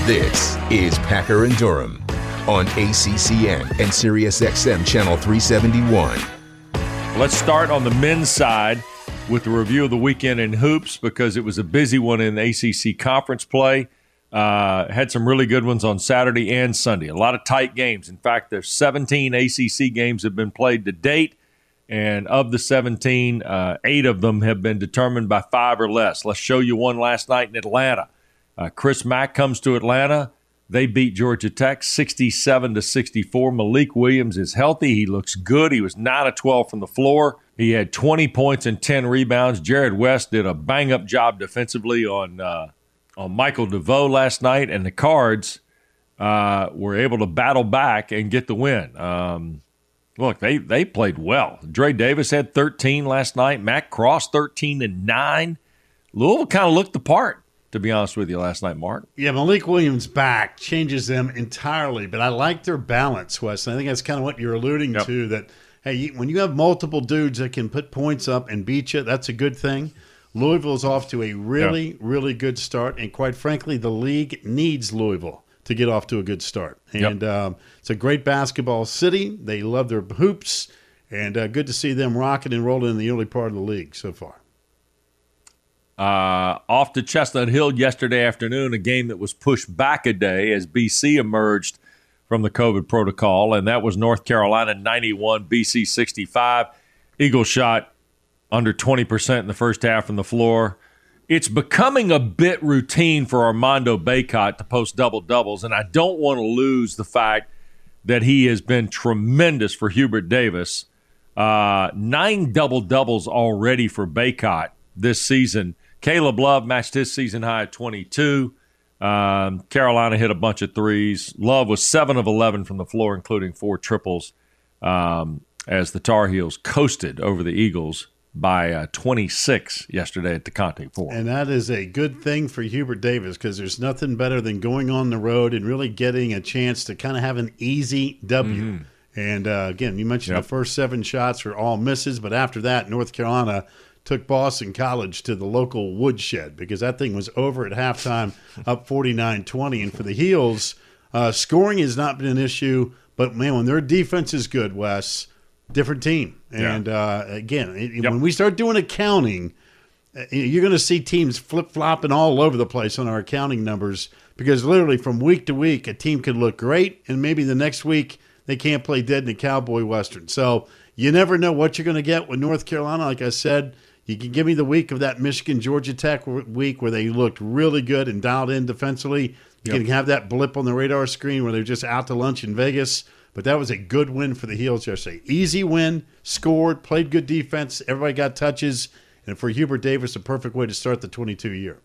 This is Packer and Durham on ACCN and SiriusXM Channel 371. Let's start on the men's side with the review of the weekend in hoops because it was a busy one in ACC conference play. Had some really good ones on Saturday and Sunday. A lot of tight games. In fact, there's 17 ACC games have been played to date, and of the 17, 8 of them have been determined by 5 or less. Let's show you one last night in Atlanta. Chris Mack comes to Atlanta. They beat Georgia Tech 67-64. Malik Williams is healthy. He looks good. He was 9 of 12 from the floor. He had 20 points and 10 rebounds. Jared West did a bang-up job defensively on Michael DeVoe last night, and the Cards were able to battle back and get the win. Look, they played well. Dre Davis had 13 last night. Matt Cross 13 and 9. Louisville kind of looked the part, to be honest with you, last night, Mark. Yeah, Malik Williams back changes them entirely, but I like their balance, Wes. And I think that's kind of what you're alluding to, that, hey, when you have multiple dudes that can put points up and beat you, that's a good thing. Louisville's off to a really good start, and quite frankly, the league needs Louisville to get off to a good start. And it's a great basketball city. They love their hoops, and good to see them rocking and rolling in the early part of the league so far. Off to Chestnut Hill yesterday afternoon, a game that was pushed back a day as BC emerged from the COVID protocol, and that was North Carolina 91, BC 65. Eagles shot under 20% in the first half from the floor. It's becoming a bit routine for Armando Bacot to post double-doubles, and I don't want to lose the fact that he has been tremendous for Hubert Davis. 9 double-doubles already for Bacot this season. Caleb Love matched his season high at 22. Carolina hit a bunch of threes. Love was 7 of 11 from the floor, including 4 triples, as the Tar Heels coasted over the Eagles by 26 yesterday at the Conte Forum. And that is a good thing for Hubert Davis because there's nothing better than going on the road and really getting a chance to kind of have an easy W. Mm-hmm. And, again, you mentioned the first 7 shots were all misses, but after that, North Carolina took Boston College to the local woodshed because that thing was over at halftime, up 49-20. And for the Heels, scoring has not been an issue, but, man, when their defense is good, Wes, different team. And, again, when we start doing accounting, you're going to see teams flip-flopping all over the place on our accounting numbers because literally from week to week, a team could look great, and maybe the next week they can't play dead in a Cowboy Western. So you never know what you're going to get with North Carolina. Like I said, you can give me the week of that Michigan-Georgia Tech week where they looked really good and dialed in defensively. You can have that blip on the radar screen where they're just out to lunch in Vegas. But that was a good win for the Heels yesterday. Easy win, scored, played good defense. Everybody got touches. And for Hubert Davis, a perfect way to start the 22-year.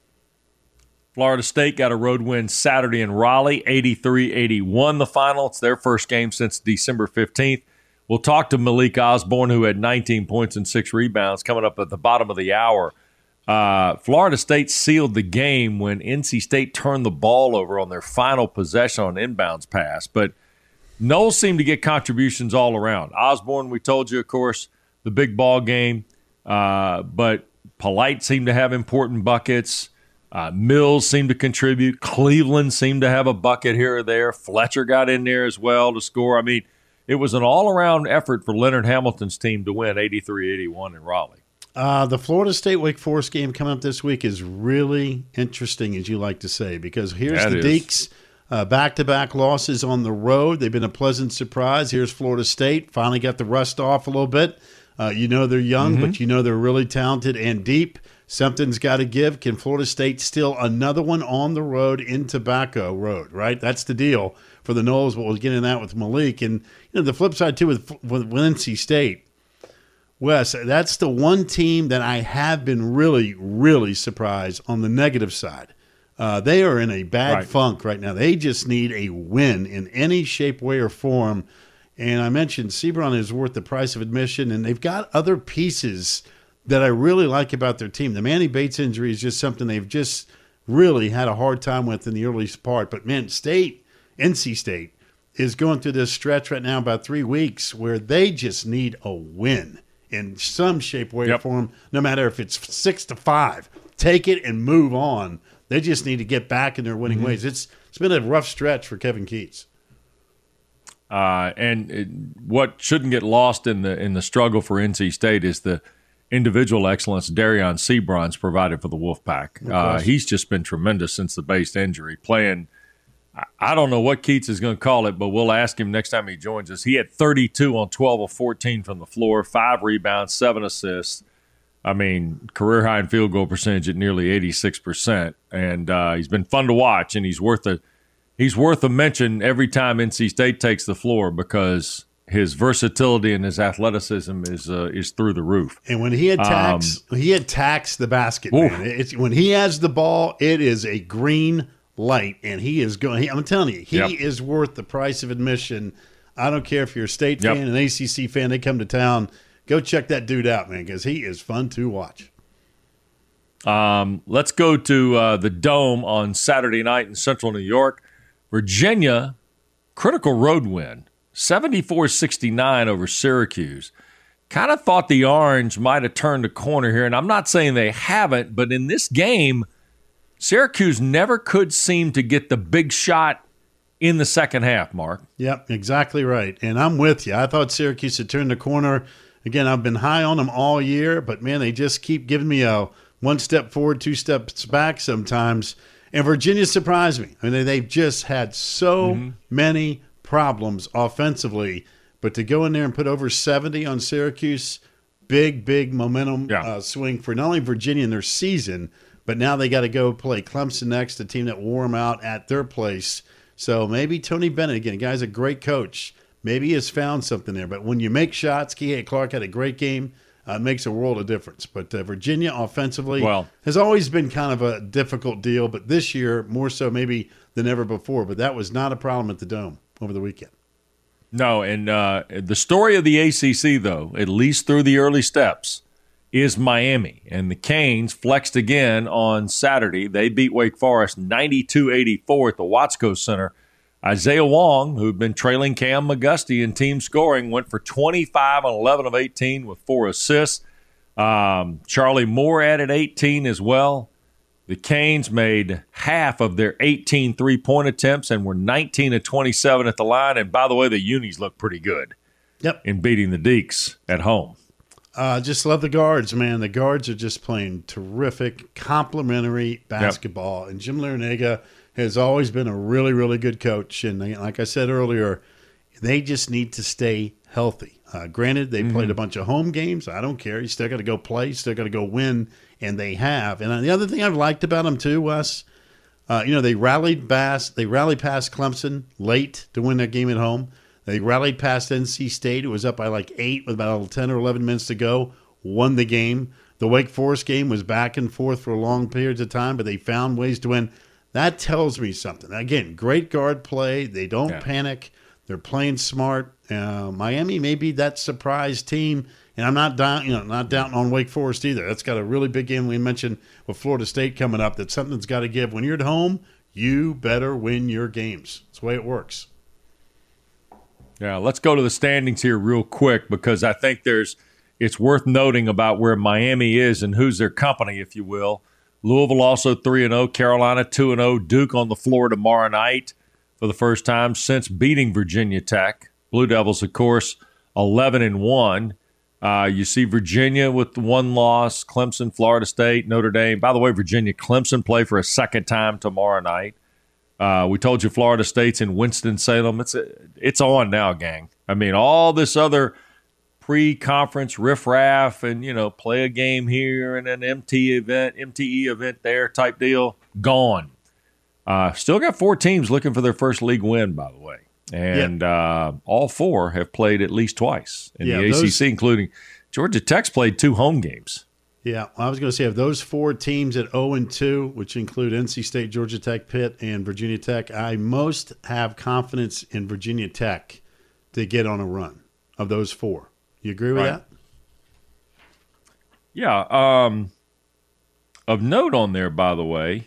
Florida State got a road win Saturday in Raleigh, 83-81 the final. It's their first game since December 15th. We'll talk to Malik Osborne, who had 19 points and 6 rebounds, coming up at the bottom of the hour. Florida State sealed the game when NC State turned the ball over on their final possession on an inbounds pass. But Knowles seemed to get contributions all around. Osborne, we told you, of course, the big ball game. But Polite seemed to have important buckets. Mills seemed to contribute. Cleveland seemed to have a bucket here or there. Fletcher got in there as well to score. I mean, it was an all-around effort for Leonard Hamilton's team to win 83-81 in Raleigh. The Florida State-Wake Forest game coming up this week is really interesting, as you like to say, because here's the Deacs, back-to-back losses on the road. They've been a pleasant surprise. Here's Florida State, finally got the rust off a little bit. You know they're young, but you know they're really talented and deep. Something's got to give. Can Florida State steal another one on the road in Tobacco Road, right? That's the deal for the Noles, but we'll get into that with Malik. And the flip side, too, with NC State, Wes, that's the one team that I have been really, really surprised on the negative side. They are in a bad funk right now. They just need a win in any shape, way, or form. And I mentioned Sebron is worth the price of admission, and they've got other pieces that I really like about their team. The Manny Bates injury is just something they've just really had a hard time with in the early part. But, man, NC State is going through this stretch right now, about 3 weeks, where they just need a win in some shape, way, or form, no matter if it's 6-5. Take it and move on. They just need to get back in their winning ways. It's been a rough stretch for Kevin Keatts. What shouldn't get lost in the struggle for NC State is the individual excellence Darion Sebron's provided for the Wolfpack. He's just been tremendous since the base injury. Playing, I don't know what Keatts is going to call it, but we'll ask him next time he joins us. He had 32 on 12 of 14 from the floor, 5 rebounds, 7 assists. I mean, career high in field goal percentage at nearly 86%. And he's been fun to watch, and he's worth a mention every time NC State takes the floor because his versatility and his athleticism is through the roof. And when he attacks, the basket, man. When he has the ball, it is a green light, and he is going. I'm telling you, he is worth the price of admission. I don't care if you're a State fan, an ACC fan. They come to town. Go check that dude out, man, because he is fun to watch. Let's go to the Dome on Saturday night in Central New York. Virginia, critical road win. 74-69 over Syracuse. Kind of thought the Orange might have turned the corner here, and I'm not saying they haven't, but in this game, Syracuse never could seem to get the big shot in the second half, Mark. Yep, exactly right. And I'm with you. I thought Syracuse had turned the corner. Again, I've been high on them all year, but, man, they just keep giving me a one step forward, 2 steps back sometimes. And Virginia surprised me. I mean, they've just had so many problems offensively, but to go in there and put over 70 on Syracuse, big momentum swing for not only Virginia in their season, but now they got to go play Clemson next, a team that wore them out at their place. So maybe Tony Bennett, again, a guy's a great coach, maybe he has found something there. But when you make shots, Kihei Clark had a great game. It makes a world of difference. But Virginia offensively has always been kind of a difficult deal, but this year more so maybe than ever before. But that was not a problem at the Dome over the weekend. No, and the story of the ACC, though, at least through the early steps, is Miami. And the Canes flexed again on Saturday. They beat Wake Forest 92-84 at the Watsco Center. Isaiah Wong, who'd been trailing Cam McGusty in team scoring, went for 25 on 11 of 18 with 4 assists. Charlie Moore added 18 as well. The Canes made half of their 18 three-point attempts and were 19 of 27 at the line. And by the way, the Unis look pretty good in beating the Deacs at home. Just love the guards, man. The guards are just playing terrific, complimentary basketball. And Jim Larinaga has always been a really, really good coach. And like I said earlier, they just need to stay healthy. Granted, they played a bunch of home games. I don't care. You still got to go play. You still got to go win, and they have. And the other thing I've liked about them too, Wes, they rallied past Clemson late to win that game at home. They rallied past NC State. It was up by like 8 with about 10 or 11 minutes to go, won the game. The Wake Forest game was back and forth for long periods of time, but they found ways to win. That tells me something. Again, great guard play. They don't panic. They're playing smart. Miami may be that surprise team, and I'm not doubting on Wake Forest either. That's got a really big game. We mentioned with Florida State coming up that something's got to give. When you're at home, you better win your games. That's the way it works. Yeah, let's go to the standings here real quick because I think it's worth noting about where Miami is and who's their company, if you will. Louisville also 3-0, Carolina 2-0, Duke on the floor tomorrow night for the first time since beating Virginia Tech. Blue Devils, of course, 11-1. You see Virginia with 1 loss, Clemson, Florida State, Notre Dame. By the way, Virginia, Clemson play for a second time tomorrow night. We told you Florida State's in Winston-Salem. It's on now, gang. I mean, all this other pre-conference riffraff and, play a game here and an MTE event there type deal, gone. Still got 4 teams looking for their first league win, by the way. And all 4 have played at least twice in the ACC, including Georgia Tech's played 2 home games. Yeah, I was going to say of those 4 teams at 0-2, which include NC State, Georgia Tech, Pitt, and Virginia Tech, I most have confidence in Virginia Tech to get on a run of those 4. You agree with that? Yeah. Of note on there, by the way,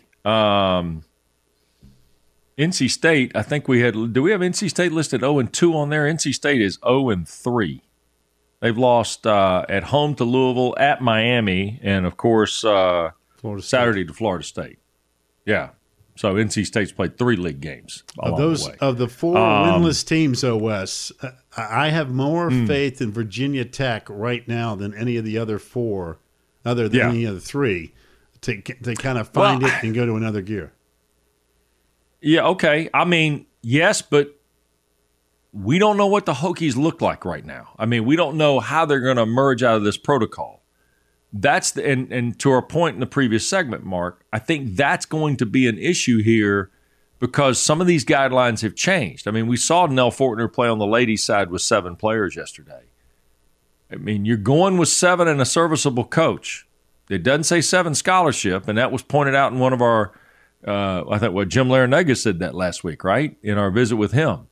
NC State, I think we had – do we have NC State listed 0-2 on there? NC State is 0-3. They've lost at home to Louisville, at Miami, and, of course, Saturday to Florida State. Yeah. So NC State's played 3 league games along the way. Of the 4 winless teams, though, Wes, I have more faith in Virginia Tech right now than any of the other 4, other than any of the 3, to kind of find it and go to another gear. Yeah, okay. I mean, yes, but we don't know what the Hokies look like right now. I mean, we don't know how they're going to emerge out of this protocol. That's and to our point in the previous segment, Mark, I think that's going to be an issue here because some of these guidelines have changed. I mean, we saw Nell Fortner play on the ladies' side with 7 players yesterday. I mean, you're going with 7 and a serviceable coach. It doesn't say 7 scholarship, and that was pointed out in one of our, I think Jim Larinaga said that last week, right, in our visit with him.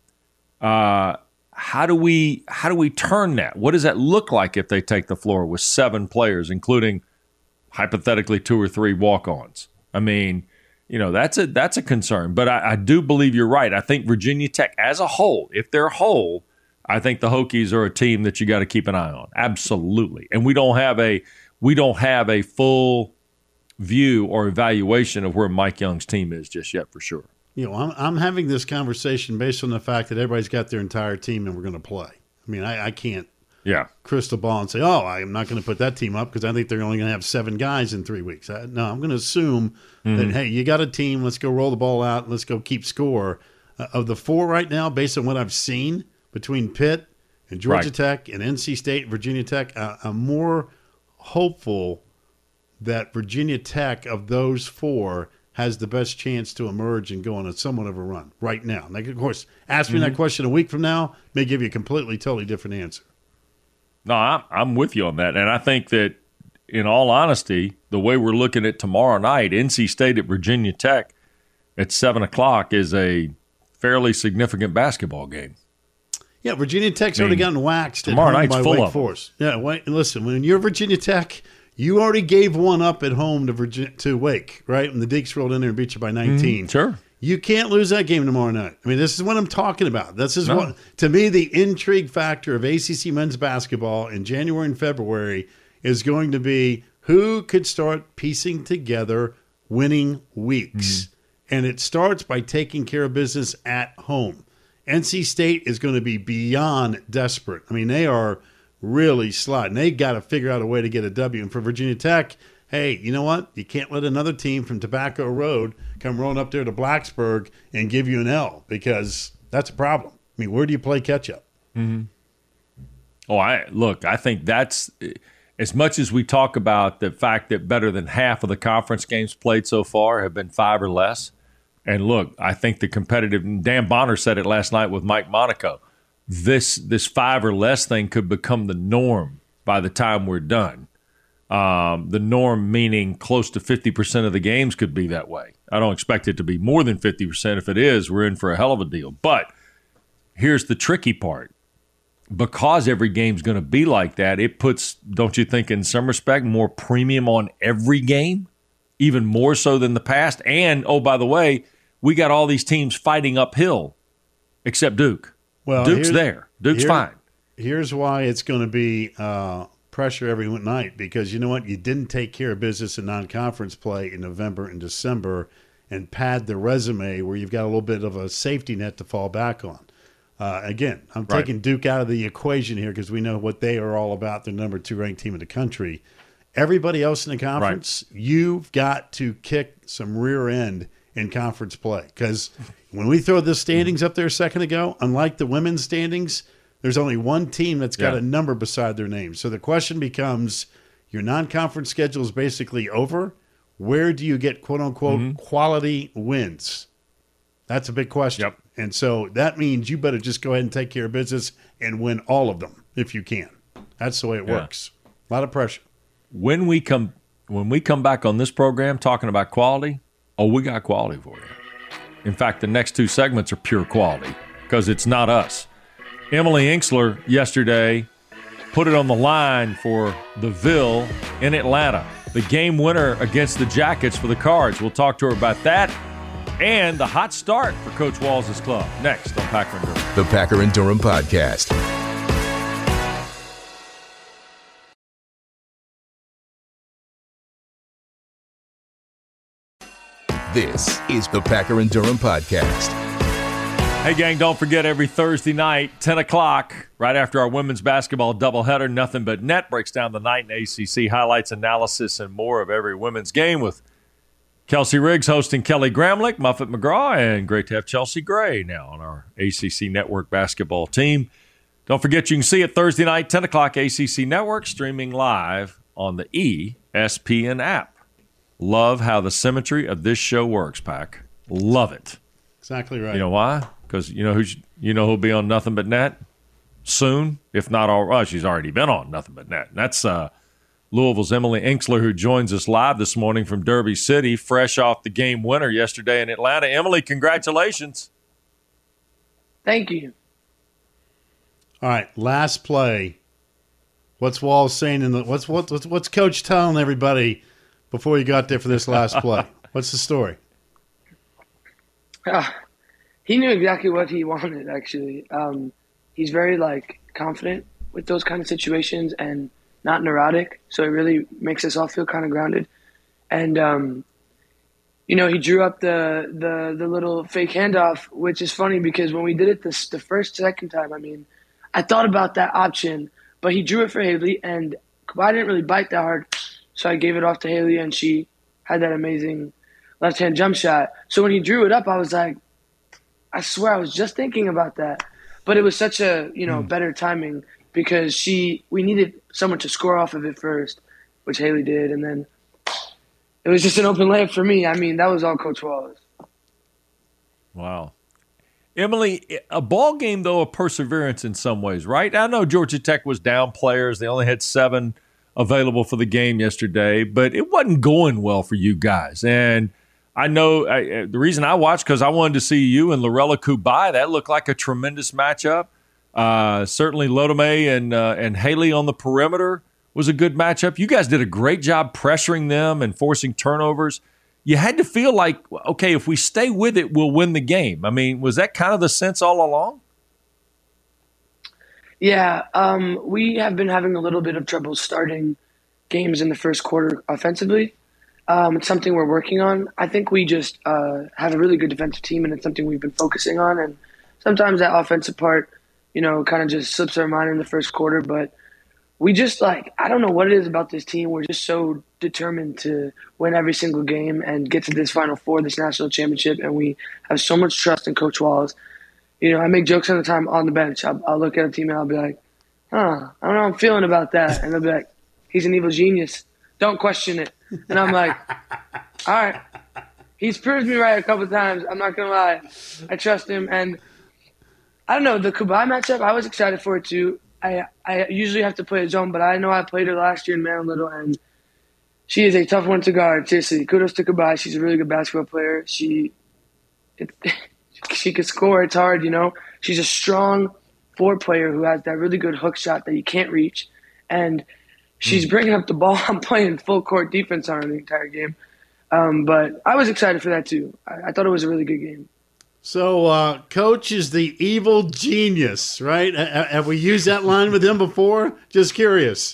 How do we turn that? What does that look like if they take the floor with 7 players, including hypothetically 2 or 3 walk-ons? I mean, that's a concern. But I do believe you're right. I think Virginia Tech as a whole, if they're whole, I think the Hokies are a team that you got to keep an eye on. Absolutely. And we don't have a full view or evaluation of where Mike Young's team is just yet, for sure. I'm having this conversation based on the fact that everybody's got their entire team and we're going to play. I mean, I can't crystal ball and say, I'm not going to put that team up because I think they're only going to have 7 guys in 3 weeks. No, I'm going to assume that, hey, you got a team. Let's go roll the ball out. Let's go keep score. Of the 4 right now, based on what I've seen between Pitt and Georgia Tech and NC State, Virginia Tech, I'm more hopeful that Virginia Tech, of those 4, has the best chance to emerge and go on somewhat of a run right now. Like, of course, ask me that question a week from now, may give you a completely, totally different answer. No, I'm with you on that. And I think that, in all honesty, the way we're looking at tomorrow night, NC State at Virginia Tech at 7 o'clock is a fairly significant basketball game. Yeah, Virginia Tech's already gotten waxed tomorrow night's by full Wake of Forest. Yeah, listen, when you're Virginia Tech, you already gave one up at home to Wake, right? When the Deacs rolled in there and beat you by 19. Sure. You can't lose that game tomorrow night. I mean, this is what I'm talking about. This is what, to me, the intrigue factor of ACC men's basketball in January and February is going to be who could start piecing together winning weeks. And it starts by taking care of business at home. NC State is going to be beyond desperate. I mean, they are really sliding. They got to figure out a way to get a W. And for Virginia Tech, hey, you know what? You can't let another team from Tobacco Road come rolling up there to Blacksburg and give you an L, because that's a problem. I mean, where do you play catch-up? I think that's as much as we talk about the fact that better than half of the conference games played so far have been 5 or less. And look, I think the competitive, Dan Bonner said it last night with Mike Monaco, this 5 or less thing could become the norm by the time we're done. The norm meaning close to 50% of the games could be that way. I don't expect it to be more than 50%. If it is, we're in for a hell of a deal. But here's the tricky part. Because every game's going to be like that, it puts, don't you think, in some respect, more premium on every game, even more so than the past. And, oh, by the way, we got all these teams fighting uphill except Duke. Well, Duke's there. Duke's fine. Here's why it's going to be pressure every night, because you know what? You didn't take care of business in non-conference play in November and December and pad the resume where you've got a little bit of a safety net to fall back on. Again, I'm taking Duke out of the equation here because we know what they are all about. They're number 2 ranked team in the country. Everybody else in the conference, you've got to kick some rear end in conference play, because when we throw the standings up there a second ago, unlike the women's standings, there's only one team that's got a number beside their name. So the question becomes, your non-conference schedule is basically over. Where do you get, quote-unquote, quality wins? That's a big question. Yep. And so that means you better just go ahead and take care of business and win all of them if you can. That's the way it works. A lot of pressure. When we come back on this program talking about quality, we got quality for you. In fact, the next 2 segments are pure quality because it's not us. Emily Inksler yesterday put it on the line for the Ville in Atlanta. The game winner against the Jackets for the Cards. We'll talk to her about that and the hot start for Coach Walls' club. Next on Packer and Durham. The Packer and Durham Podcast. This is the Packer and Durham Podcast. Hey, gang, don't forget every Thursday night, 10 o'clock, right after our women's basketball doubleheader, Nothing But Net breaks down the night in ACC, highlights, analysis, and more of every women's game with Kelsey Riggs hosting Kelly Gramlich, Muffet McGraw, and great to have Chelsea Gray now on our ACC Network basketball team. Don't forget you can see it Thursday night, 10 o'clock, ACC Network, streaming live on the ESPN app. Love how the symmetry of this show works, Pack. Love it. Exactly right. You know why? Because who'll be on Nothing But Net soon, if not all. Well, she's already been on Nothing But Net. And that's Louisville's Emily Inksler, who joins us live this morning from Derby City, fresh off the game winner yesterday in Atlanta. Emily, congratulations. Thank you. All right, last play. What's Wall saying what's Coach telling everybody before you got there for this last play? What's the story? He knew exactly what he wanted, actually. He's very, confident with those kind of situations and not neurotic, so it really makes us all feel kind of grounded. And, he drew up the little fake handoff, which is funny because when we did it the second time, I thought about that option, but he drew it for Haley, and I didn't really bite that hard. So I gave it off to Haley, and she had that amazing left-hand jump shot. So when he drew it up, I was like, I swear I was just thinking about that. But it was such a, better timing because we needed someone to score off of it first, which Haley did. And then it was just an open layup for me. That was all Coach Wallace. Wow. Emily, a ball game, though, of perseverance in some ways, right? I know Georgia Tech was down players. They only had 7 available for the game yesterday, but it wasn't going well for you guys. And I know the reason I watched because I wanted to see you and Lorella Kubai. That looked like a tremendous matchup. Certainly Lotome and Haley on the perimeter was a good matchup. You guys did a great job pressuring them and forcing turnovers. You had to feel like, okay, if we stay with it, we'll win the game. Was that kind of the sense all along? Yeah, we have been having a little bit of trouble starting games in the first quarter offensively. It's something we're working on. I think we just have a really good defensive team, and it's something we've been focusing on. And sometimes that offensive part, kind of just slips our mind in the first quarter. But we just, I don't know what it is about this team. We're just so determined to win every single game and get to this Final Four, this national championship. And we have so much trust in Coach Wallace. I make jokes all the time on the bench. I'll look at a team and I'll be like, I don't know how I'm feeling about that. And they'll be like, he's an evil genius. Don't question it. And I'm like, all right. He's proved me right a couple of times. I'm not going to lie. I trust him. And I don't know, the Kubai matchup, I was excited for it too. I usually have to play a zone, but I know I played her last year in Maryland Little, and she is a tough one to guard. Seriously, kudos to Kubai. She's a really good basketball player. She can score. It's hard, She's a strong floor player who has that really good hook shot that you can't reach. And she's bringing up the ball. I'm playing full court defense on her the entire game. But I was excited for that too. I thought it was a really good game. So, Coach is the evil genius, right? Have we used that line with him before? Just curious.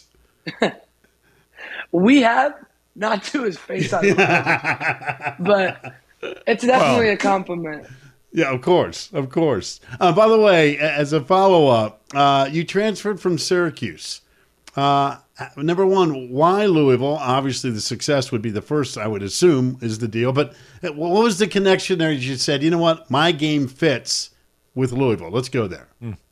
We have, not to his face, I don't know. But it's definitely a compliment. Yeah, of course. By the way, as a follow-up, you transferred from Syracuse. Number one, why Louisville? Obviously, the success would be the first, I would assume, is the deal. But what was the connection there? You said, you know what, my game fits with Louisville. Let's go there.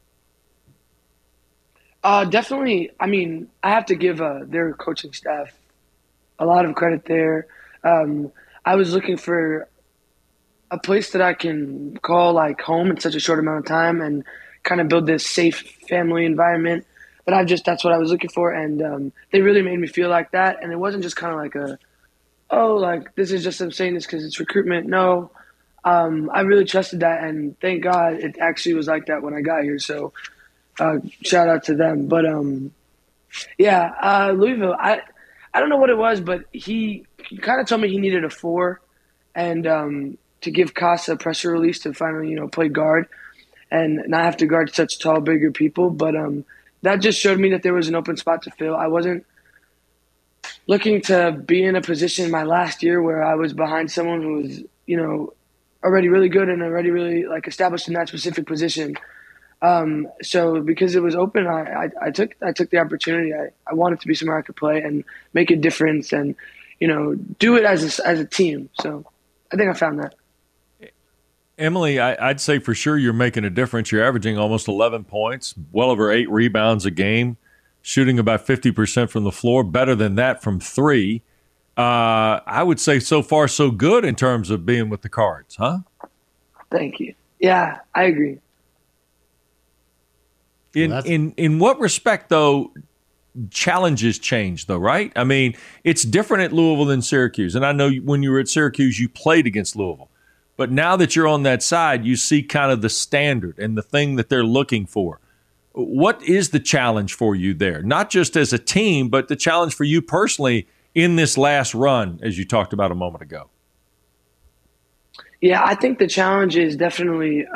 Definitely. I have to give their coaching staff a lot of credit there. I was looking for a place that I can call home in such a short amount of time and kind of build this safe family environment. But that's what I was looking for. And they really made me feel like that. And it wasn't just kind of this is just, I'm saying this because it's recruitment. No, I really trusted that. And thank God it actually was like that when I got here. So shout out to them. But Louisville, I don't know what it was, but he kind of told me he needed a 4 and to give Casa pressure release to finally, play guard and not have to guard such tall, bigger people. But that just showed me that there was an open spot to fill. I wasn't looking to be in a position my last year where I was behind someone who was already really good and already really like established in that specific position. So because it was open, I took the opportunity. I wanted to be somewhere I could play and make a difference and, do it as a team. So I think I found that. Emily, I'd say for sure you're making a difference. You're averaging almost 11 points, well over 8 rebounds a game, shooting about 50% from the floor, better than that from 3. I would say so far so good in terms of being with the Cards, huh? Thank you. Yeah, I agree. In what respect, though, challenges change, though, right? I mean, it's different at Louisville than Syracuse. And I know when you were at Syracuse, you played against Louisville. But now that you're on that side, you see kind of the standard and the thing that they're looking for. What is the challenge for you there? Not just as a team, but the challenge for you personally in this last run, as you talked about a moment ago. Yeah, I think the challenge is definitely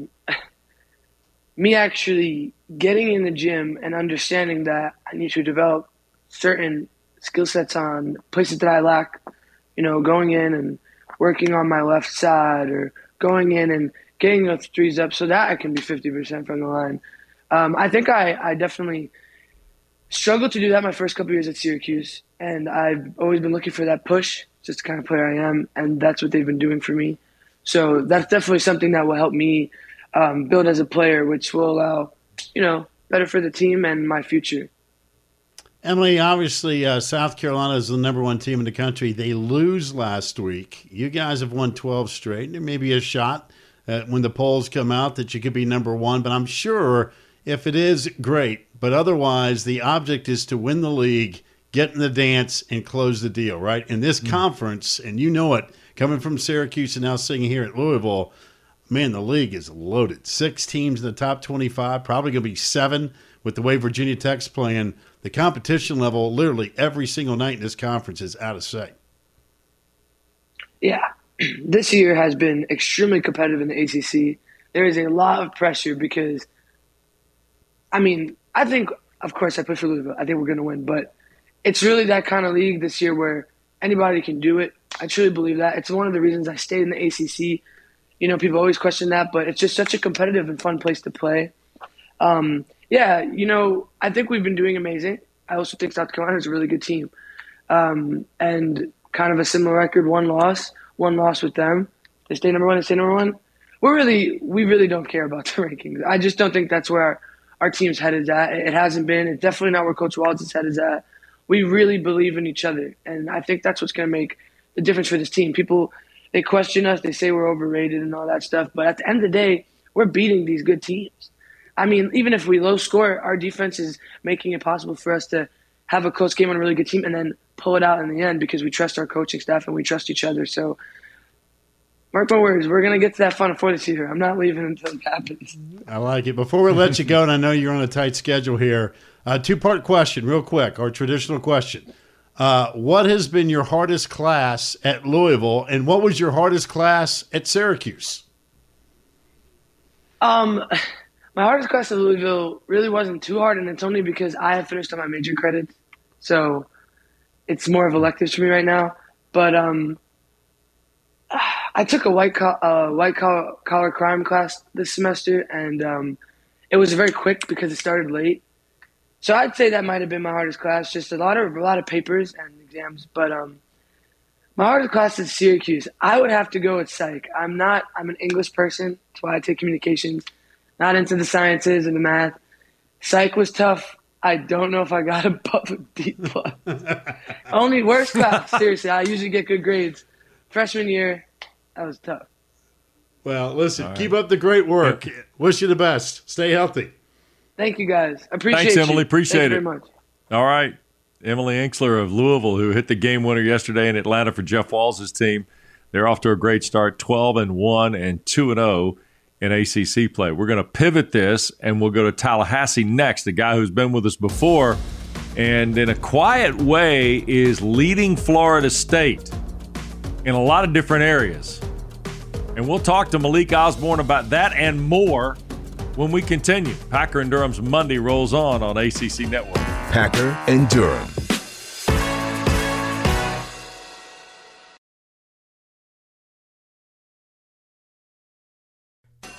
me actually getting in the gym and understanding that I need to develop certain skill sets on places that I lack, going in and working on my left side or going in and getting those threes up so that I can be 50% from the line. I think I definitely struggled to do that my first couple years at Syracuse, and I've always been looking for that push, just the kind of player I am, and that's what they've been doing for me. So that's definitely something that will help me build as a player, which will allow, better for the team and my future. Emily, obviously, South Carolina is the number 1 team in the country. They lose last week. You guys have won 12 straight. There may be a shot when the polls come out that you could be number 1, but I'm sure if it is, great. But otherwise, the object is to win the league, get in the dance, and close the deal, right? In this conference, and you know it, coming from Syracuse and now singing here at Louisville, man, the league is loaded. 6 teams in the top 25, probably going to be 7 with the way Virginia Tech's playing. The competition level, literally every single night in this conference, is out of sight. Yeah, this year has been extremely competitive in the ACC. There is a lot of pressure because, I think, of course, I play for Louisville. I think we're going to win. But it's really that kind of league this year where anybody can do it. I truly believe that. It's one of the reasons I stayed in the ACC. People always question that, but it's just such a competitive and fun place to play. I think we've been doing amazing. I also think South Carolina is a really good team. And kind of a similar record, one loss with them. They stay number 1, they stay number 1. We really don't care about the rankings. I just don't think that's where our team's head is at. It hasn't been. It's definitely not where Coach Walton's head is at. We really believe in each other. And I think that's what's going to make the difference for this team. People, they question us. They say we're overrated and all that stuff. But at the end of the day, we're beating these good teams. Even if we low score, our defense is making it possible for us to have a close game on a really good team and then pull it out in the end because we trust our coaching staff and we trust each other. So, mark my words, we're going to get to that Final Four this year. I'm not leaving until it happens. I like it. Before we let you go, and I know you're on a tight schedule here, 2-part question real quick, our traditional question. What has been your hardest class at Louisville, and what was your hardest class at Syracuse? My hardest class at Louisville really wasn't too hard, and it's only because I have finished on my major credits. So it's more of electives for me right now. But I took a white collar crime class this semester, and it was very quick because it started late. So I'd say that might have been my hardest class, just a lot of papers and exams. But my hardest class is Syracuse. I would have to go with psych. I'm an English person. That's why I take communications. Not into the sciences and the math. Psych was tough. I don't know if I got above a D+. Only worst class. Seriously, I usually get good grades. Freshman year, that was tough. Well, listen, keep up the great work. Wish you the best. Stay healthy. Thank you, guys. Appreciate Thanks, you. Emily. Appreciate Thank it. you very much. All right. Emily Enksler of Louisville, who hit the game winner yesterday in Atlanta for Jeff Walz' team. They're off to a great start, 12-1 and 2-0 in ACC play. We're going to pivot this, and we'll go to Tallahassee next, a guy who's been with us before and in a quiet way is leading Florida State in a lot of different areas. And we'll talk to Malik Osborne about that and more when we continue. Packer and Durham's Monday rolls on ACC Network. Packer and Durham.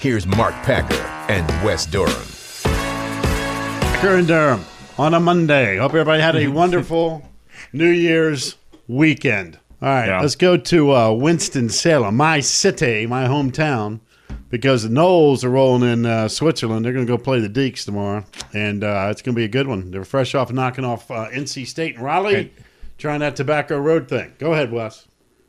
Here's Mark Packer and Wes Durham. Packer and Durham on a Monday. Hope everybody had a wonderful New Year's weekend. All right, Let's go to Winston-Salem, my city, my hometown, because the Knowles are rolling in Switzerland. They're going to go play the Deacs tomorrow, and it's going to be a good one. They're fresh off knocking off NC State and Raleigh, trying that Tobacco Road thing. Go ahead, Wes.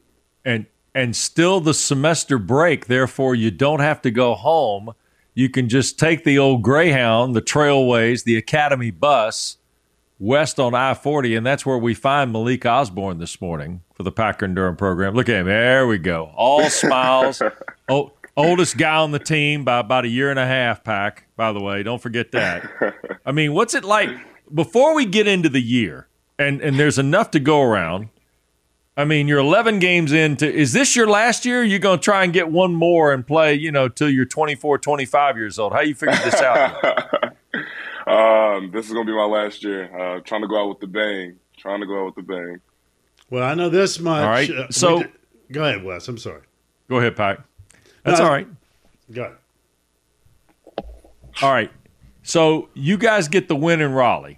And still the semester break, therefore you don't have to go home. You can just take the old Greyhound, the Trailways, the Academy bus west on I-40, and that's where we find Malik Osborne this morning for the Packer and Durham program. Look at him. There we go. All smiles. Oldest guy on the team by about a year and a half, Pack, by the way. Don't forget that. I mean, what's it like before we get into the year, and there's enough to go around. I mean, you're 11 games into – is this your last year? Or you're going to try and get one more and play, till you're 24, 25 years old. How you figure this out? This is going to be my last year. Trying to go out with the bang. Well, I know this much. All right. Go ahead, Wes. I'm sorry. Go ahead, Pack. That's all right. Go ahead. All right. So you guys get the win in Raleigh.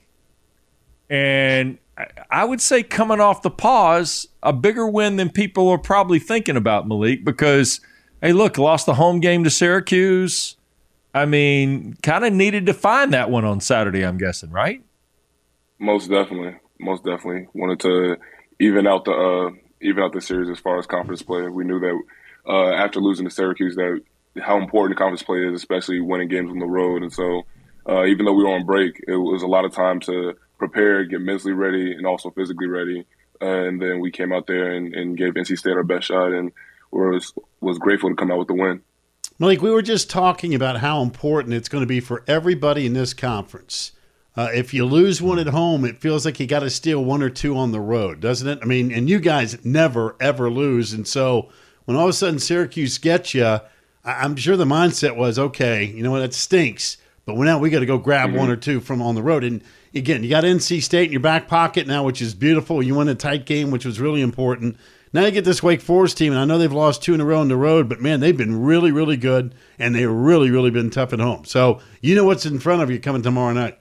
And I would say coming off the pause, a bigger win than people are probably thinking about, Malik, because, hey, look, lost the home game to Syracuse. I mean, kind of needed to find that one on Saturday, I'm guessing, right? Most definitely. Wanted to even out the series as far as conference play. We knew that after losing to Syracuse, that how important conference play is, especially winning games on the road. And so, even though we were on break, it was a lot of time to prepare, get mentally ready, and also physically ready. And then we came out there and gave NC State our best shot, and was grateful to come out with the win. Malik, we were just talking about how important it's going to be for everybody in this conference. If you lose one at home, it feels like you got to steal one or two on the road, doesn't it? I mean, and you guys never, ever lose. And so when all of a sudden Syracuse gets you, I'm sure the mindset was, okay, you know what, that stinks. But now we got to go grab one or two from on the road. And again, you got NC State in your back pocket now, which is beautiful. You won a tight game, which was really important. Now you get this Wake Forest team, and I know they've lost 2 in a row on the road, but, man, they've been really, really good, and they've really, really been tough at home. So you know what's in front of you coming tomorrow night.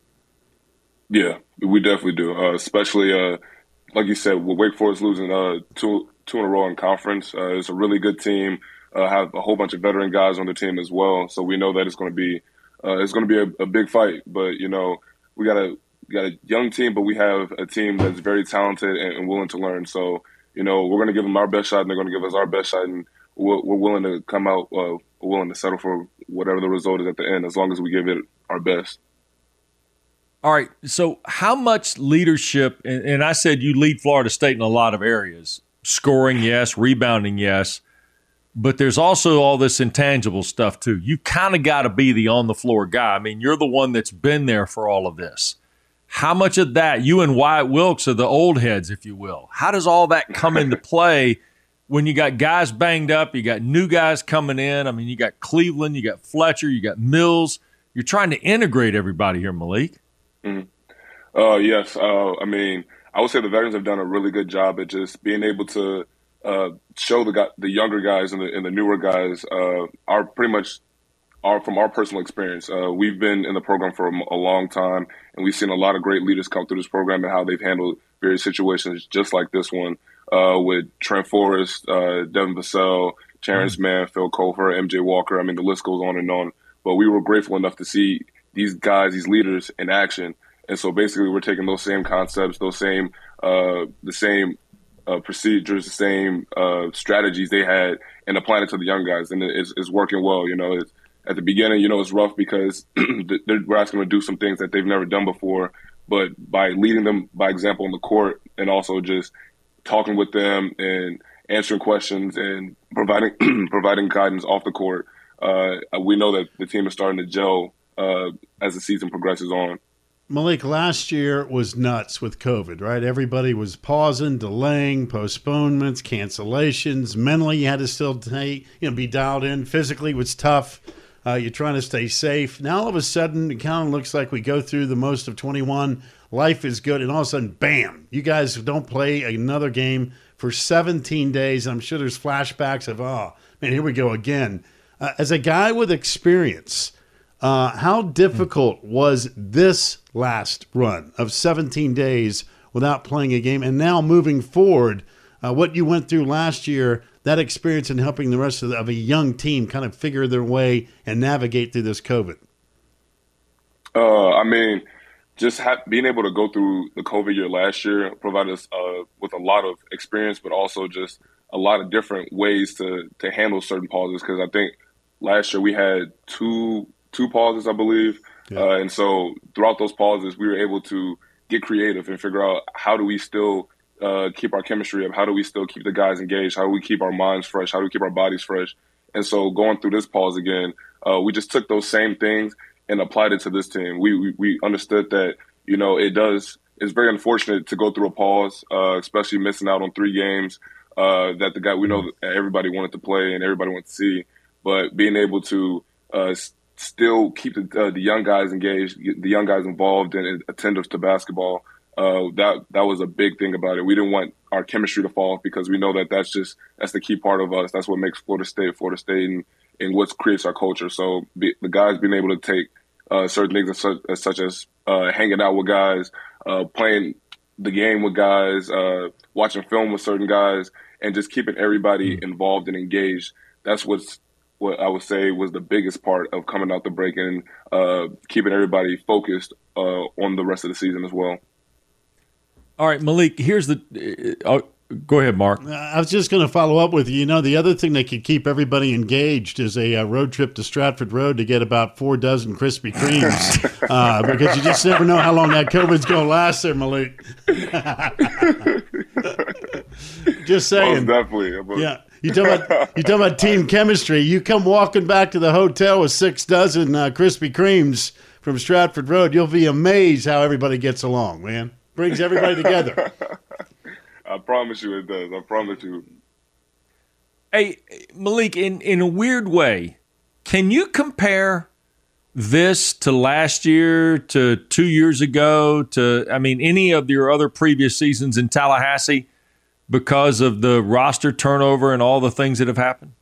Yeah, we definitely do, especially, like you said, with Wake Forest losing two in a row in conference. It's a really good team, have a whole bunch of veteran guys on the team as well, so we know that it's going to be a big fight. But, we got a young team, but we have a team that's very talented and willing to learn. So, we're going to give them our best shot, and they're going to give us our best shot, and we're willing to come out, willing to settle for whatever the result is at the end, as long as we give it our best. All right, so how much leadership, and I said you lead Florida State in a lot of areas, scoring, yes, rebounding, yes, but there's also all this intangible stuff too. You kind of got to be the on-the-floor guy. I mean, you're the one that's been there for all of this. How much of that, you and Wyatt Wilkes are the old heads, if you will. How does all that come into play when you got guys banged up, you got new guys coming in? I mean, you got Cleveland, you got Fletcher, you got Mills. You're trying to integrate everybody here, Malik. Yes. I mean, I would say the veterans have done a really good job at just being able to show the younger guys and the newer guys are pretty much from our personal experience. We've been in the program for a long time, and we've seen a lot of great leaders come through this program and how they've handled various situations just like this one with Trent Forrest, Devin Vassell, Terrence Mann, Phil Cofer, MJ Walker. I mean, the list goes on and on. But we were grateful enough to see these guys, these leaders in action. And so basically we're taking those same concepts, the same procedures, the same strategies they had, and applying it to the young guys. And it's working well. At the beginning, it's rough because we're asking them to do some things that they've never done before. But by leading them by example on the court and also just talking with them and answering questions and providing guidance off the court, we know that the team is starting to gel as the season progresses on. Malik, last year was nuts with COVID, right? Everybody was pausing, delaying, postponements, cancellations. Mentally, you had to still be dialed in. Physically, it was tough. You're trying to stay safe. Now, all of a sudden, it kind of looks like we go through the most of 21. Life is good. And all of a sudden, bam, you guys don't play another game for 17 days. I'm sure there's flashbacks of, oh, man, here we go again. As a guy with experience, how difficult was this last run of 17 days without playing a game? And now moving forward, what you went through last year, that experience in helping the rest of a young team kind of figure their way and navigate through this COVID? I mean, just being able to go through the COVID year last year provided us with a lot of experience, but also just a lot of different ways to handle certain pauses. Because I think last year we had two pauses, I believe. Yeah. And so throughout those pauses, we were able to get creative and figure out how do we still keep our chemistry up? How do we still keep the guys engaged? How do we keep our minds fresh? How do we keep our bodies fresh? And so going through this pause again, we just took those same things and applied it to this team. We understood that, it's very unfortunate to go through a pause, especially missing out on 3 games that the guy we know that everybody wanted to play and everybody wanted to see. But being able to still keep the young guys engaged, the young guys involved and attentive to basketball, that was a big thing about it. We didn't want our chemistry to fall off because we know that that's the key part of us. That's what makes Florida State, and what creates our culture. So the guys being able to take certain things such as hanging out with guys, playing the game with guys, watching film with certain guys, and just keeping everybody involved and engaged. That's what I would say was the biggest part of coming out the break and keeping everybody focused on the rest of the season as well. All right, Malik, here's go ahead, Mark. I was just going to follow up with you. The other thing that could keep everybody engaged is a road trip to Stratford Road to get about 4 dozen Krispy Kremes because you just never know how long that COVID's going to last there, Malik. Just saying. Most definitely. Yeah. You talk about team chemistry. You come walking back to the hotel with 6 dozen Krispy Kremes from Stratford Road, you'll be amazed how everybody gets along, man. Brings everybody together. I promise you it does. I promise you. Hey, Malik, in a weird way, can you compare this to last year, to 2 years ago, to, any of your other previous seasons in Tallahassee because of the roster turnover and all the things that have happened?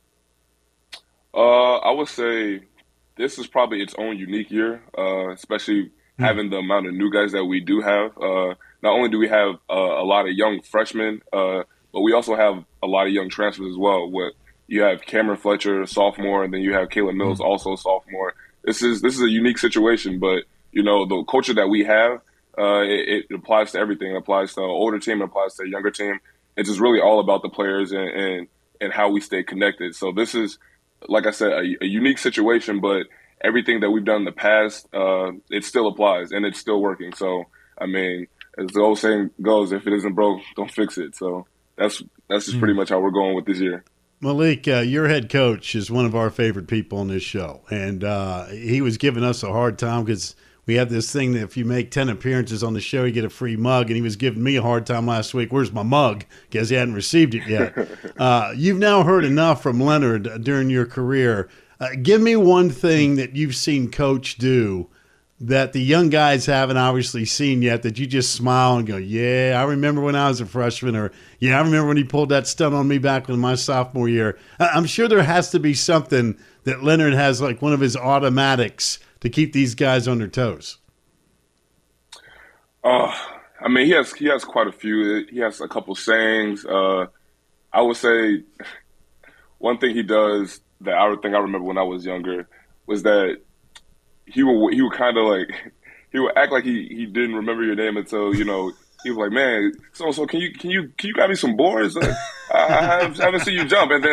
I would say this is probably its own unique year, especially having the amount of new guys that we do have. Not only do we have a lot of young freshmen, but we also have a lot of young transfers as well. You have Cameron Fletcher, sophomore, and then you have Caleb Mills, also sophomore. This is a unique situation, but the culture that we have, it applies to everything. It applies to an older team, it applies to a younger team. It's just really all about the players and how we stay connected. So this is, like I said, a unique situation, but everything that we've done in the past, it still applies and it's still working. So, as the old saying goes, if it isn't broke, don't fix it. So that's just pretty much how we're going with this year. Malik, your head coach is one of our favorite people on this show. And he was giving us a hard time because we have this thing that if you make 10 appearances on the show, you get a free mug. And he was giving me a hard time last week. Where's my mug? Because he hadn't received it yet. You've now heard enough from Leonard during your career. Give me one thing that you've seen Coach do that the young guys haven't obviously seen yet that you just smile and go, yeah, I remember when I was a freshman, or, yeah, I remember when he pulled that stunt on me back in my sophomore year. I'm sure there has to be something that Leonard has, like one of his automatics to keep these guys on their toes. He has quite a few. He has a couple sayings. I would say one thing he does that I remember when I was younger was that he would kind of like, he would act like he didn't remember your name until, he was like, man, so can you grab me some boards? I haven't seen you jump. And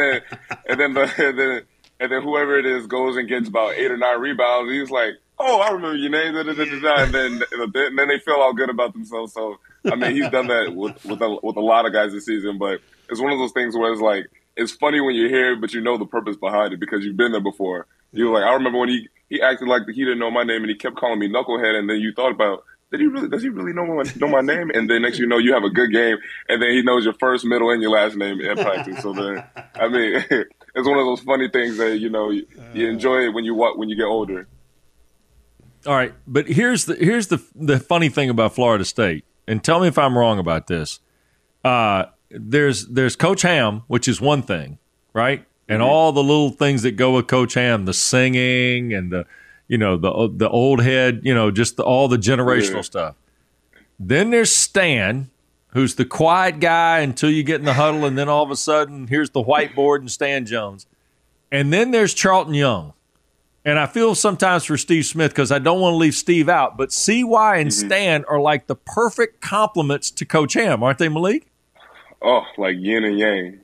then whoever it is goes and gets about 8 or 9 rebounds. He's like, oh, I remember your name. And then they feel all good about themselves. So, he's done that with a lot of guys this season, but it's one of those things where it's like, it's funny when you're here, but you know the purpose behind it because you've been there before. You're like, I remember when he acted like he didn't know my name and he kept calling me knucklehead, and then you thought about, does he really know my name? And then next you know you have a good game, and then he knows your first, middle, and your last name in practice. So then, it's one of those funny things that you enjoy it when you get older. All right, but here's the funny thing about Florida State, and tell me if I'm wrong about this. There's Coach Ham, which is one thing, right? and all the little things that go with Coach Ham, the singing and the old head, just all the generational stuff. Then there's Stan, who's the quiet guy until you get in the huddle, and then all of a sudden, here's the whiteboard and Stan Jones. And then there's Charlton Young. And I feel sometimes for Steve Smith because I don't want to leave Steve out, but CY and Stan are like the perfect complements to Coach Ham, aren't they, Malik? Oh, like yin and yang.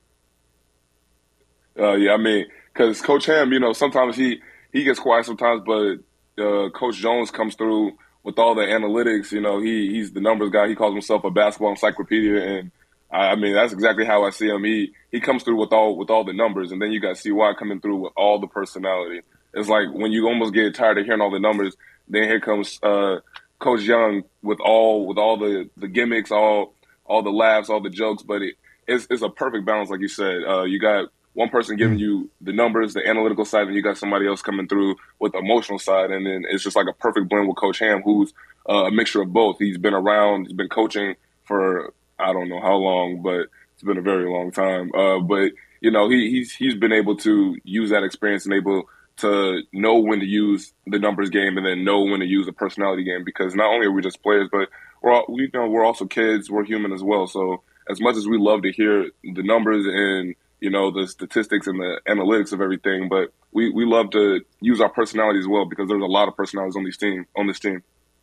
Yeah, I mean, because Coach Ham, sometimes he gets quiet sometimes, but Coach Jones comes through with all the analytics. He's the numbers guy. He calls himself a basketball encyclopedia, and I mean that's exactly how I see him. He comes through with all the numbers, and then you got CY coming through with all the personality. It's like when you almost get tired of hearing all the numbers, then here comes Coach Young with all the gimmicks, all the laughs, all the jokes. But it's a perfect balance, like you said. You got one person giving you the numbers, the analytical side, and you got somebody else coming through with the emotional side. And then it's just like a perfect blend with Coach Ham, who's a mixture of both. He's been around, he's been coaching for I don't know how long, but it's been a very long time. But he's been able to use that experience and able to know when to use the numbers game and then know when to use the personality game, because not only are we just players, but we're also kids, we're human as well. So as much as we love to hear the numbers and the statistics and the analytics of everything, but we love to use our personality as well, because there's a lot of personalities on this team.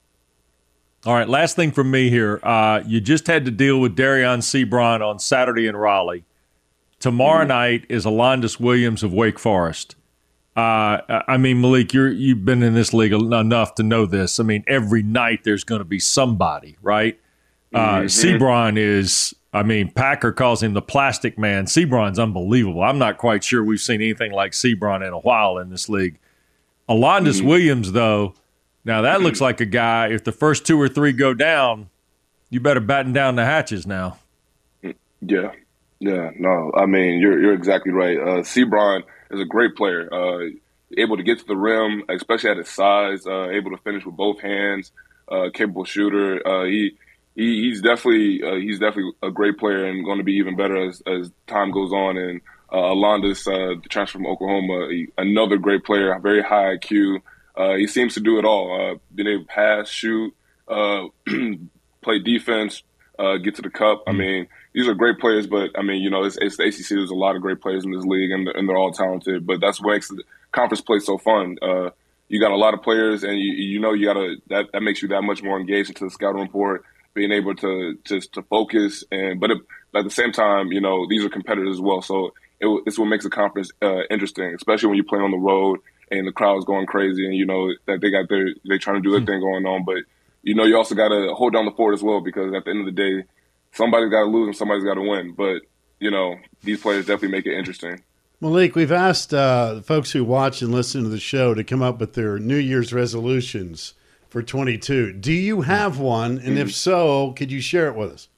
All right, last thing from me here. You just had to deal with Darion Seabron on Saturday in Raleigh. Tomorrow night is Alondes Williams of Wake Forest. I mean, Malik, you've been in this league enough to know this. I mean, every night there's going to be somebody, right? Seabron is, Packer calls him the plastic man. Seabron's unbelievable. I'm not quite sure we've seen anything like Seabron in a while in this league. Alondes Williams, though, now that looks like a guy, if the first 2 or 3 go down, you better batten down the hatches now. Yeah. No, I mean, you're exactly right. Seabron is a great player, able to get to the rim, especially at his size, able to finish with both hands, capable shooter. He's definitely a great player and going to be even better as time goes on. And Alondes, the transfer from Oklahoma, another great player, very high IQ. He seems to do it all, being able to pass, shoot, play defense, get to the cup. I mean, these are great players, but it's the ACC. There's a lot of great players in this league, and they're all talented. But that's what makes the conference play so fun. You got a lot of players, and you gotta that makes you that much more engaged into the scouting report, being able to just to focus. But at the same time, these are competitors as well. So it's what makes the conference interesting, especially when you play on the road and the crowd's going crazy, and that they're trying to do their thing going on. But you also got to hold down the fort as well, because at the end of the day, somebody's got to lose and somebody's got to win. But, these players definitely make it interesting. Malik, we've asked folks who watch and listen to the show to come up with their New Year's resolutions for 22. Do you have one? And if so, could you share it with us?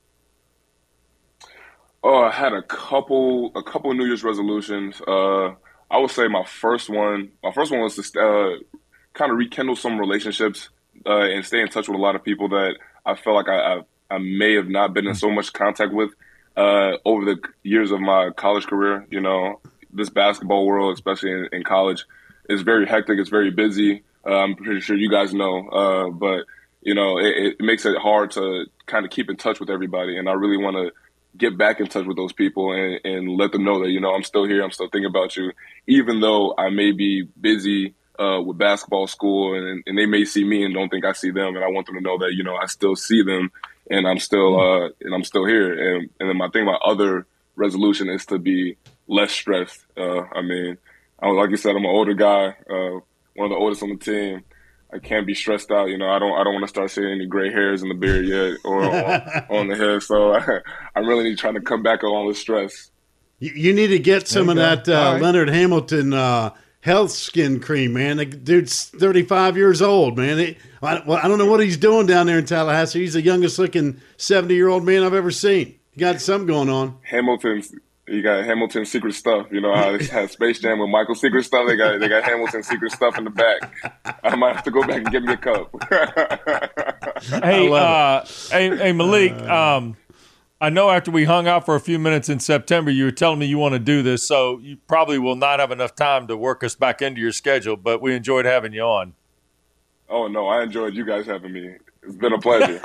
Oh, I had a couple New Year's resolutions. I would say my first one was to kind of rekindle some relationships and stay in touch with a lot of people that I felt like I may have not been in so much contact with over the years of my college career. This basketball world, especially in college, is very hectic. It's very busy. I'm pretty sure you guys know. But, it makes it hard to kind of keep in touch with everybody. And I really want to get back in touch with those people and let them know that, I'm still here. I'm still thinking about you, even though I may be busy with basketball school, and they may see me and don't think I see them. And I want them to know that, I still see them and I'm still here. And then my other resolution is to be less stressed. Like you said, I'm an older guy, one of the oldest on the team. I can't be stressed out. I don't want to start seeing any gray hairs in the beard yet or on the head. So I really need trying to come back on all the stress. You need to get some of that Leonard Hamilton health skin cream, man. The dude's 35 years old, man. I don't know what he's doing down there in Tallahassee. He's the youngest looking 70-year-old man I've ever seen. He got something going on. You got Hamilton's secret stuff. How they had Space Jam with Michael's secret stuff. They got Hamilton's secret stuff in the back. I might have to go back and get me a cup. Hey, Malik. I know after we hung out for a few minutes in September, you were telling me you want to do this, so you probably will not have enough time to work us back into your schedule, but we enjoyed having you on. Oh, no, I enjoyed you guys having me. It's been a pleasure.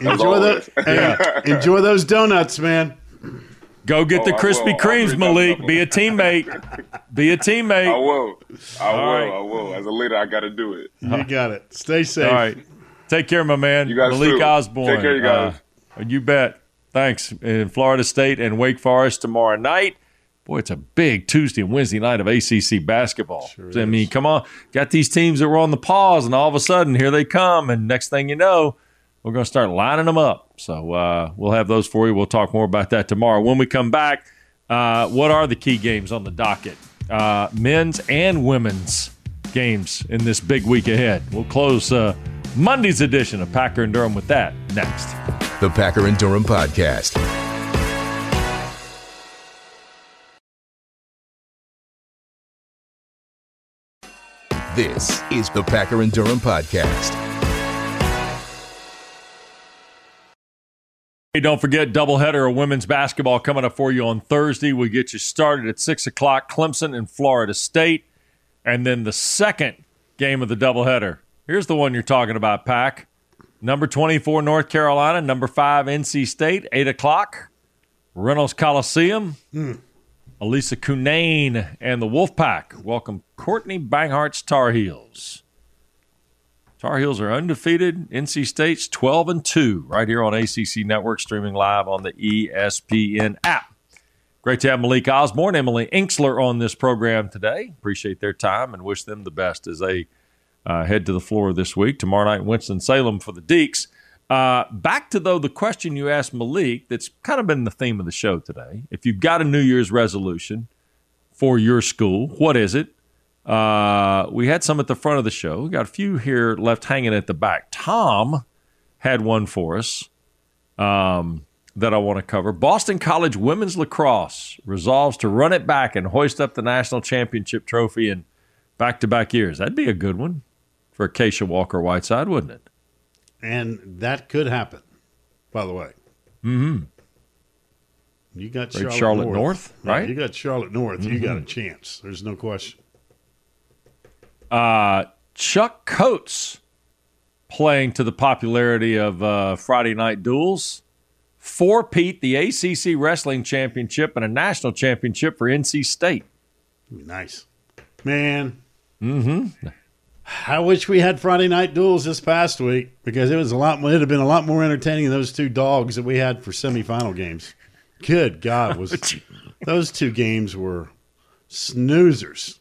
Enjoy those donuts, man. Go get the Krispy Kremes, Malik. Be a teammate. Be a teammate. I will. As a leader, I got to do it. You got it. Stay safe. All right. Take care, my man. You guys Malik too. Osborne. Take care, you guys. You bet. Thanks. In Florida State and Wake Forest tomorrow night. Boy, it's a big Tuesday and Wednesday night of ACC basketball. Sure I mean, come on. Got these teams that were on the pause, and all of a sudden, here they come. And next thing you know, we're going to start lining them up. So we'll have those for you. We'll talk more about that tomorrow. When we come back, what are the key games on the docket? Men's and women's games in this big week ahead. We'll close Monday's edition of Packer and Durham with that next. The Packer and Durham Podcast. This is the Packer and Durham Podcast. Hey, don't forget, doubleheader of women's basketball coming up for you on Thursday. We get you started at 6 o'clock, Clemson and Florida State. And then the second game of the doubleheader. Here's the one you're talking about, Pack. Number 24, North Carolina. Number 5, NC State, 8 o'clock. Reynolds Coliseum. Elisa Cunane and the Wolfpack welcome Courtney Banghart's Tar Heels. Tar Heels are undefeated. NC State's 12-2 right here on ACC Network, streaming live on the ESPN app. Great to have Malik Osborne, Emily Inksler on this program today. Appreciate their time and wish them the best as they head to the floor this week. Tomorrow night in Winston-Salem for the Deacs. Back to, though, the question you asked Malik that's kind of been the theme of the show today. If you've got a New Year's resolution for your school, what is it? We had some at the front of the show. We got a few here left hanging at the back. Tom had one for us that I want to cover. Boston College women's lacrosse resolves to run it back and hoist up the national championship trophy in back-to-back years. That'd be a good one for Acacia Walker-Whiteside, wouldn't it? And that could happen, by the way. Mm-hmm. You got Charlotte North, right? Yeah, you got Charlotte North. You got a chance. There's no question. Chuck Coates playing to the popularity of Friday Night Duels. Four-peat the ACC Wrestling Championship and a national championship for NC State. Nice. Man. Mm-hmm. I wish we had Friday Night Duels this past week because it would have been a lot more entertaining than those two dogs that we had for semifinal games. Good God, those two games were snoozers.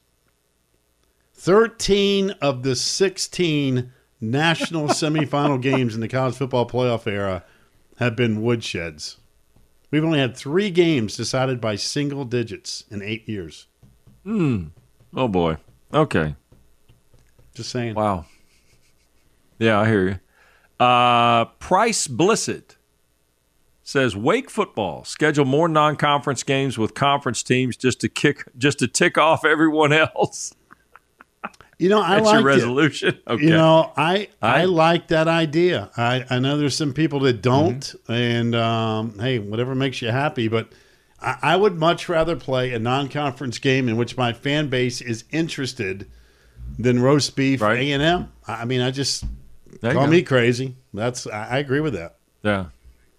13 of the 16 national semifinal games in the college football playoff era have been woodsheds. We've only had 3 games decided by single digits in 8 years. Oh, boy. Okay. Just saying. Wow. Yeah, I hear you. Price Blissett says Wake football schedule more non-conference games with conference teams just to tick off everyone else. You know, I like your resolution. Okay. You know, I like that idea. I know there's some people that don't, and hey, whatever makes you happy. But I would much rather play a non-conference game in which my fan base is interested than roast beef A&M. I mean, I just call me crazy. I agree with that. Yeah.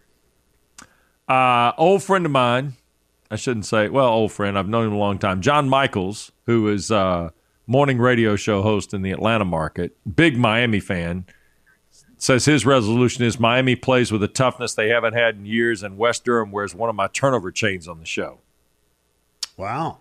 Old friend of mine, I shouldn't say, well, old friend, I've known him a long time. John Michaels, who is morning radio show host in the Atlanta market, big Miami fan, says his resolution is Miami plays with a toughness they haven't had in years, and West Durham wears one of my turnover chains on the show. Wow.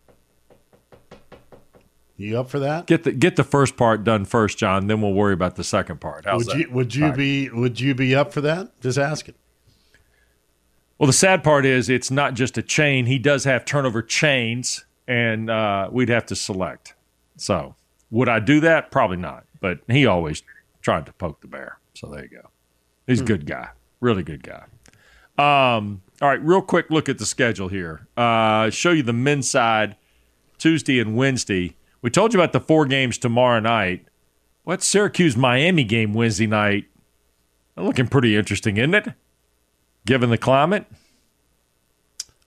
You up for that? Get the first part done first, John, then we'll worry about the second part. How's that? Would you be up for that? Just ask it. Well, the sad part is it's not just a chain. He does have turnover chains, and we'd have to select. So would I do that? Probably not. But he always tried to poke the bear. So there you go. He's a good guy. Really good guy. All right, real quick look at the schedule here. Show you the men's side Tuesday and Wednesday. We told you about the 4 games tomorrow night. What's Syracuse-Miami game Wednesday night? Looking pretty interesting, isn't it? Given the climate.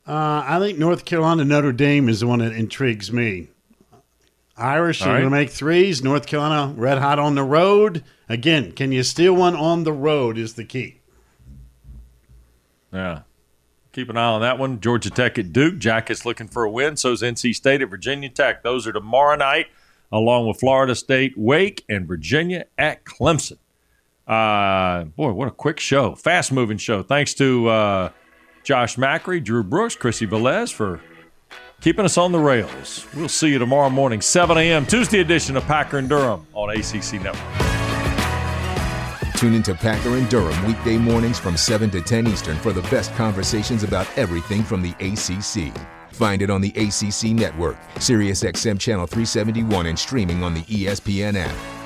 I think North Carolina Notre Dame is the one that intrigues me. Irish are going to make threes. North Carolina red hot on the road. Again, can you steal one on the road is the key. Yeah. Keep an eye on that one. Georgia Tech at Duke. Jackets looking for a win. So is NC State at Virginia Tech. Those are tomorrow night, along with Florida State, Wake, and Virginia at Clemson. Boy, what a quick show. Fast-moving show. Thanks to Josh Macri, Drew Brooks, Chrissy Velez for keeping us on the rails. We'll see you tomorrow morning, 7 a.m., Tuesday edition of Packer and Durham on ACC Network. Tune into Packer and Durham weekday mornings from 7 to 10 Eastern for the best conversations about everything from the ACC. Find it on the ACC Network, SiriusXM Channel 371, and streaming on the ESPN app.